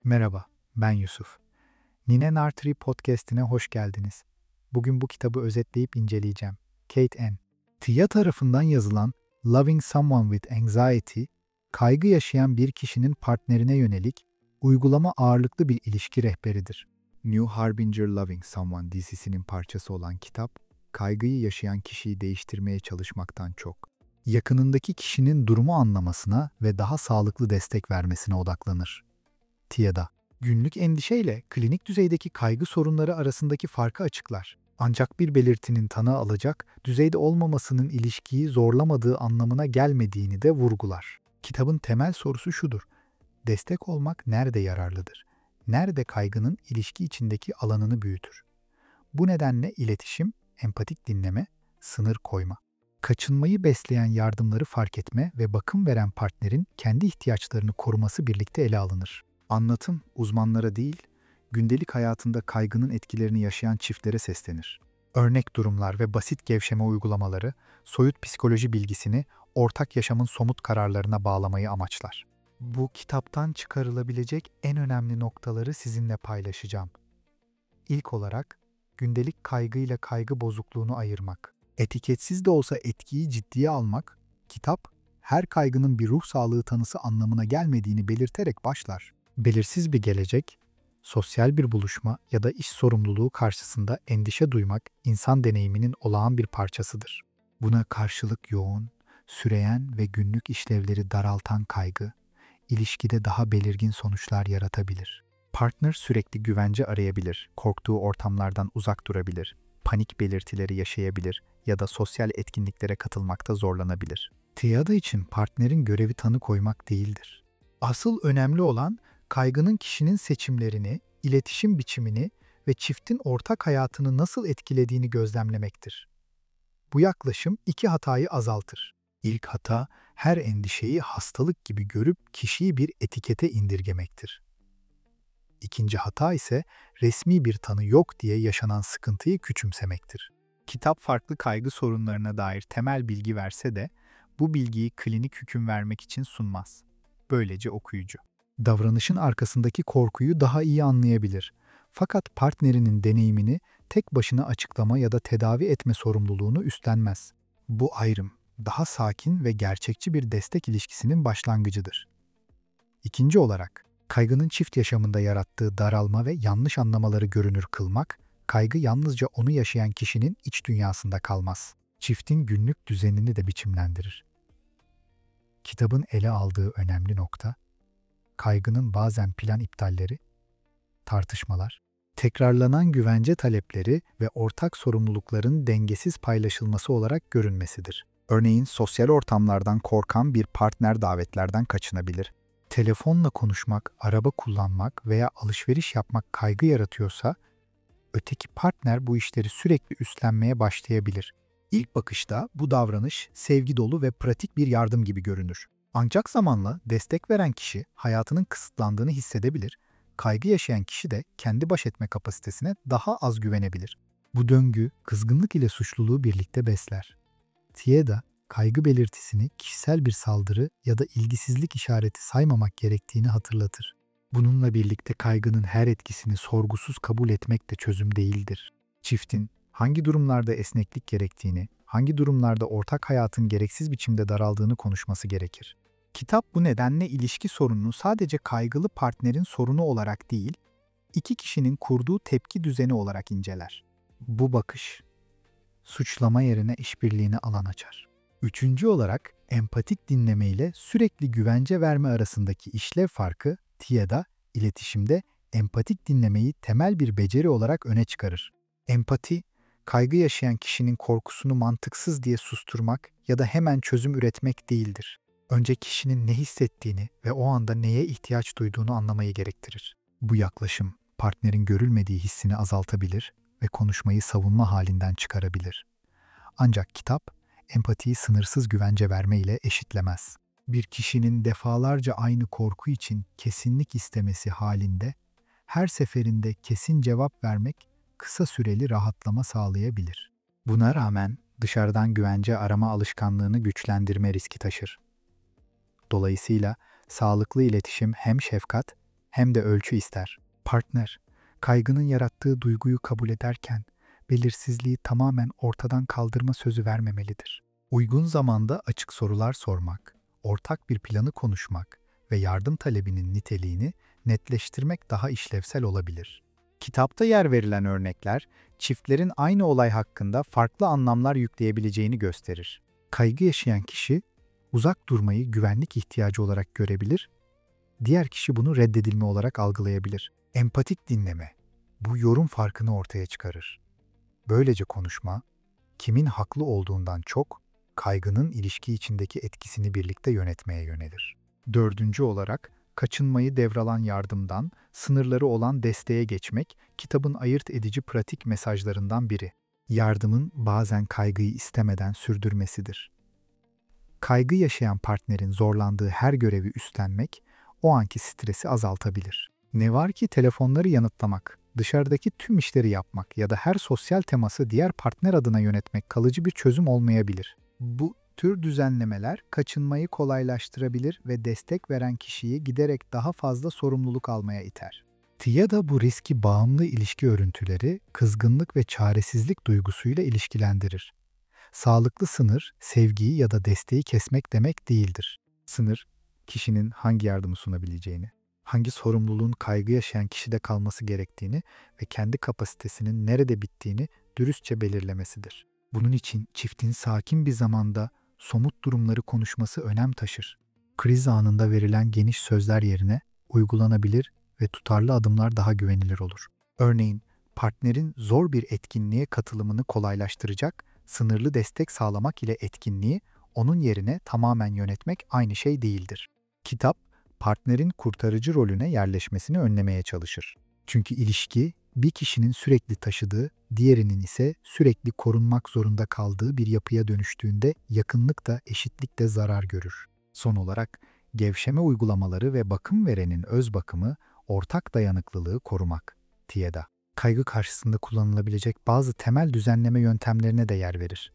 Merhaba, ben Yusuf. Nine Nartri Podcast'ine hoş geldiniz. Bugün bu kitabı özetleyip inceleyeceğim. Kate Ann. Tia tarafından yazılan Loving Someone with Anxiety, kaygı yaşayan bir kişinin partnerine yönelik uygulama ağırlıklı bir ilişki rehberidir. New Harbinger Loving Someone dizisinin parçası olan kitap, kaygıyı yaşayan kişiyi değiştirmeye çalışmaktan çok, yakınındaki kişinin durumu anlamasına ve daha sağlıklı destek vermesine odaklanır. Tia'da. Günlük endişeyle klinik düzeydeki kaygı sorunları arasındaki farkı açıklar. Ancak bir belirtinin tanı alacak, düzeyde olmamasının ilişkiyi zorlamadığı anlamına gelmediğini de vurgular. Kitabın temel sorusu şudur: destek olmak nerede yararlıdır? Nerede kaygının ilişki içindeki alanını büyütür? Bu nedenle iletişim, empatik dinleme, sınır koyma, kaçınmayı besleyen yardımları fark etme ve bakım veren partnerin kendi ihtiyaçlarını koruması birlikte ele alınır. Anlatım, uzmanlara değil, gündelik hayatında kaygının etkilerini yaşayan çiftlere seslenir. Örnek durumlar ve basit gevşeme uygulamaları, soyut psikoloji bilgisini ortak yaşamın somut kararlarına bağlamayı amaçlar. Bu kitaptan çıkarılabilecek en önemli noktaları sizinle paylaşacağım. İlk olarak, gündelik kaygıyla kaygı bozukluğunu ayırmak. Etiketsiz de olsa etkiyi ciddiye almak, kitap, her kaygının bir ruh sağlığı tanısı anlamına gelmediğini belirterek başlar. Belirsiz bir gelecek, sosyal bir buluşma ya da iş sorumluluğu karşısında endişe duymak insan deneyiminin olağan bir parçasıdır. Buna karşılık yoğun, süreyen ve günlük işlevleri daraltan kaygı, ilişkide daha belirgin sonuçlar yaratabilir. Partner sürekli güvence arayabilir, korktuğu ortamlardan uzak durabilir, panik belirtileri yaşayabilir ya da sosyal etkinliklere katılmakta zorlanabilir. Tiada için partnerin görevi tanı koymak değildir. Asıl önemli olan kaygının kişinin seçimlerini, iletişim biçimini ve çiftin ortak hayatını nasıl etkilediğini gözlemlemektir. Bu yaklaşım iki hatayı azaltır. İlk hata, her endişeyi hastalık gibi görüp kişiyi bir etikete indirgemektir. İkinci hata ise resmi bir tanı yok diye yaşanan sıkıntıyı küçümsemektir. Kitap farklı kaygı sorunlarına dair temel bilgi verse de bu bilgiyi klinik hüküm vermek için sunmaz. Böylece okuyucu davranışın arkasındaki korkuyu daha iyi anlayabilir. Fakat partnerinin deneyimini tek başına açıklama ya da tedavi etme sorumluluğunu üstlenmez. Bu ayrım, daha sakin ve gerçekçi bir destek ilişkisinin başlangıcıdır. İkinci olarak, kaygının çift yaşamında yarattığı daralma ve yanlış anlamaları görünür kılmak, kaygı yalnızca onu yaşayan kişinin iç dünyasında kalmaz. Çiftin günlük düzenini de biçimlendirir. Kitabın ele aldığı önemli nokta, kaygının bazen plan iptalleri, tartışmalar, tekrarlanan güvence talepleri ve ortak sorumlulukların dengesiz paylaşılması olarak görünmesidir. Örneğin sosyal ortamlardan korkan bir partner davetlerden kaçınabilir. Telefonla konuşmak, araba kullanmak veya alışveriş yapmak kaygı yaratıyorsa, öteki partner bu işleri sürekli üstlenmeye başlayabilir. İlk bakışta bu davranış sevgi dolu ve pratik bir yardım gibi görünür. Ancak zamanla destek veren kişi hayatının kısıtlandığını hissedebilir, kaygı yaşayan kişi de kendi baş etme kapasitesine daha az güvenebilir. Bu döngü kızgınlık ile suçluluğu birlikte besler. Tieda, kaygı belirtisini kişisel bir saldırı ya da ilgisizlik işareti saymamak gerektiğini hatırlatır. Bununla birlikte kaygının her etkisini sorgusuz kabul etmek de çözüm değildir. Çiftin hangi durumlarda esneklik gerektiğini, hangi durumlarda ortak hayatın gereksiz biçimde daraldığını konuşması gerekir. Kitap bu nedenle ilişki sorununu sadece kaygılı partnerin sorunu olarak değil, iki kişinin kurduğu tepki düzeni olarak inceler. Bu bakış, suçlama yerine işbirliğine alan açar. Üçüncü olarak, empatik dinleme ile sürekli güvence verme arasındaki işlev farkı, Tia'da, iletişimde empatik dinlemeyi temel bir beceri olarak öne çıkarır. Empati, kaygı yaşayan kişinin korkusunu mantıksız diye susturmak ya da hemen çözüm üretmek değildir. Önce kişinin ne hissettiğini ve o anda neye ihtiyaç duyduğunu anlamayı gerektirir. Bu yaklaşım, partnerin görülmediği hissini azaltabilir ve konuşmayı savunma halinden çıkarabilir. Ancak kitap, empatiyi sınırsız güvence verme ile eşitlemez. Bir kişinin defalarca aynı korku için kesinlik istemesi halinde, her seferinde kesin cevap vermek kısa süreli rahatlama sağlayabilir. Buna rağmen dışarıdan güvence arama alışkanlığını güçlendirme riski taşır. Dolayısıyla sağlıklı iletişim hem şefkat hem de ölçü ister. Partner, kaygının yarattığı duyguyu kabul ederken belirsizliği tamamen ortadan kaldırma sözü vermemelidir. Uygun zamanda açık sorular sormak, ortak bir planı konuşmak ve yardım talebinin niteliğini netleştirmek daha işlevsel olabilir. Kitapta yer verilen örnekler, çiftlerin aynı olay hakkında farklı anlamlar yükleyebileceğini gösterir. Kaygı yaşayan kişi, uzak durmayı güvenlik ihtiyacı olarak görebilir, diğer kişi bunu reddedilme olarak algılayabilir. Empatik dinleme, bu yorum farkını ortaya çıkarır. Böylece konuşma, kimin haklı olduğundan çok, kaygının ilişki içindeki etkisini birlikte yönetmeye yönelir. Dördüncü olarak, kaçınmayı devralan yardımdan, sınırları olan desteğe geçmek, kitabın ayırt edici pratik mesajlarından biri. Yardımın bazen kaygıyı istemeden sürdürmesidir. Kaygı yaşayan partnerin zorlandığı her görevi üstlenmek, o anki stresi azaltabilir. Ne var ki telefonları yanıtlamak, dışarıdaki tüm işleri yapmak ya da her sosyal teması diğer partner adına yönetmek kalıcı bir çözüm olmayabilir. Bu tür düzenlemeler kaçınmayı kolaylaştırabilir ve destek veren kişiyi giderek daha fazla sorumluluk almaya iter. Tia da bu riski bağımlı ilişki örüntüleri, kızgınlık ve çaresizlik duygusuyla ilişkilendirir. Sağlıklı sınır, sevgiyi ya da desteği kesmek demek değildir. Sınır, kişinin hangi yardımı sunabileceğini, hangi sorumluluğun kaygı yaşayan kişide kalması gerektiğini ve kendi kapasitesinin nerede bittiğini dürüstçe belirlemesidir. Bunun için çiftin sakin bir zamanda somut durumları konuşması önem taşır. Kriz anında verilen geniş sözler yerine uygulanabilir ve tutarlı adımlar daha güvenilir olur. Örneğin, partnerin zor bir etkinliğe katılımını kolaylaştıracak, sınırlı destek sağlamak ile etkinliği onun yerine tamamen yönetmek aynı şey değildir. Kitap, partnerin kurtarıcı rolüne yerleşmesini önlemeye çalışır. Çünkü ilişki, bir kişinin sürekli taşıdığı, diğerinin ise sürekli korunmak zorunda kaldığı bir yapıya dönüştüğünde yakınlık da eşitlik de zarar görür. Son olarak, gevşeme uygulamaları ve bakım verenin öz bakımı, ortak dayanıklılığı korumak. Tieda, kaygı karşısında kullanılabilecek bazı temel düzenleme yöntemlerine de yer verir.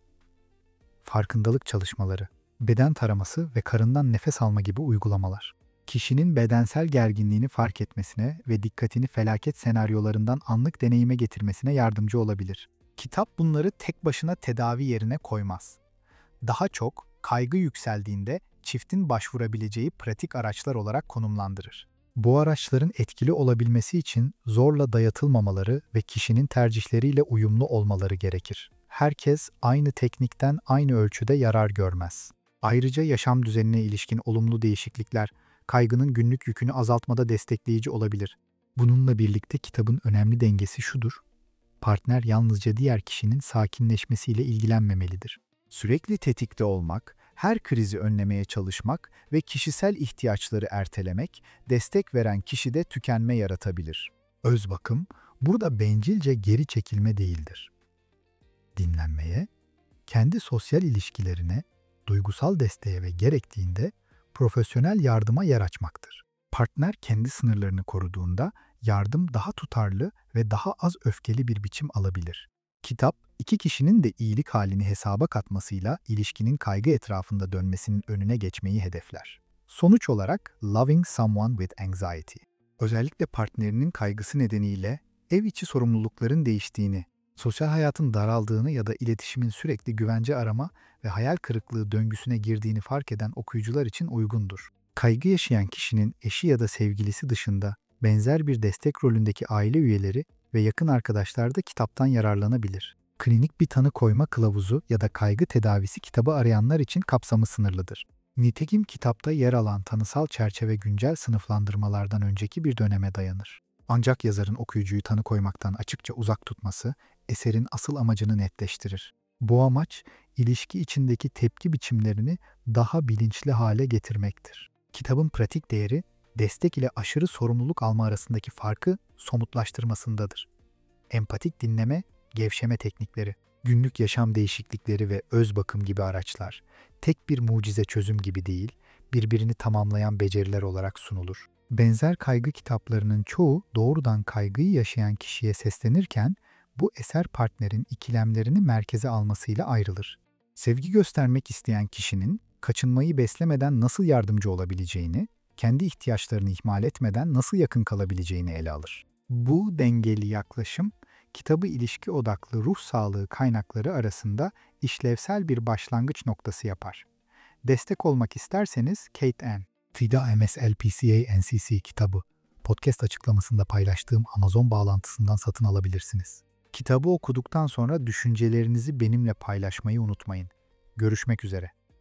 Farkındalık çalışmaları, beden taraması ve karından nefes alma gibi uygulamalar. Kişinin bedensel gerginliğini fark etmesine ve dikkatini felaket senaryolarından anlık deneyime getirmesine yardımcı olabilir. Kitap bunları tek başına tedavi yerine koymaz. Daha çok kaygı yükseldiğinde çiftin başvurabileceği pratik araçlar olarak konumlandırır. Bu araçların etkili olabilmesi için zorla dayatılmamaları ve kişinin tercihleriyle uyumlu olmaları gerekir. Herkes aynı teknikten aynı ölçüde yarar görmez. Ayrıca yaşam düzenine ilişkin olumlu değişiklikler, kaygının günlük yükünü azaltmada destekleyici olabilir. Bununla birlikte kitabın önemli dengesi şudur: partner yalnızca diğer kişinin sakinleşmesiyle ilgilenmemelidir. Sürekli tetikte olmak, her krizi önlemeye çalışmak ve kişisel ihtiyaçları ertelemek, destek veren kişide tükenme yaratabilir. Öz bakım, burada bencilce geri çekilme değildir. Dinlenmeye, kendi sosyal ilişkilerine, duygusal desteğe ve gerektiğinde profesyonel yardıma yer açmaktır. Partner kendi sınırlarını koruduğunda yardım daha tutarlı ve daha az öfkeli bir biçim alabilir. Kitap, iki kişinin de iyilik halini hesaba katmasıyla ilişkinin kaygı etrafında dönmesinin önüne geçmeyi hedefler. Sonuç olarak Loving Someone with Anxiety, özellikle partnerinin kaygısı nedeniyle ev içi sorumlulukların değiştiğini, sosyal hayatın daraldığını ya da iletişimin sürekli güvence arama ve hayal kırıklığı döngüsüne girdiğini fark eden okuyucular için uygundur. Kaygı yaşayan kişinin eşi ya da sevgilisi dışında benzer bir destek rolündeki aile üyeleri ve yakın arkadaşlar da kitaptan yararlanabilir. Klinik bir tanı koyma kılavuzu ya da kaygı tedavisi kitabı arayanlar için kapsamı sınırlıdır. Nitekim kitapta yer alan tanısal çerçeve güncel sınıflandırmalardan önceki bir döneme dayanır. Ancak yazarın okuyucuyu tanı koymaktan açıkça uzak tutması eserin asıl amacını netleştirir. Bu amaç, ilişki içindeki tepki biçimlerini daha bilinçli hale getirmektir. Kitabın pratik değeri, destek ile aşırı sorumluluk alma arasındaki farkı somutlaştırmasındadır. Empatik dinleme, gevşeme teknikleri, günlük yaşam değişiklikleri ve öz bakım gibi araçlar, tek bir mucize çözüm gibi değil, birbirini tamamlayan beceriler olarak sunulur. Benzer kaygı kitaplarının çoğu doğrudan kaygıyı yaşayan kişiye seslenirken, bu eser partnerin ikilemlerini merkeze almasıyla ayrılır. Sevgi göstermek isteyen kişinin kaçınmayı beslemeden nasıl yardımcı olabileceğini, kendi ihtiyaçlarını ihmal etmeden nasıl yakın kalabileceğini ele alır. Bu dengeli yaklaşım, kitabı ilişki odaklı ruh sağlığı kaynakları arasında işlevsel bir başlangıç noktası yapar. Destek olmak isterseniz Kate Ann, FIDA MSLPCA NCC kitabı, podcast açıklamasında paylaştığım Amazon bağlantısından satın alabilirsiniz. Kitabı okuduktan sonra düşüncelerinizi benimle paylaşmayı unutmayın. Görüşmek üzere.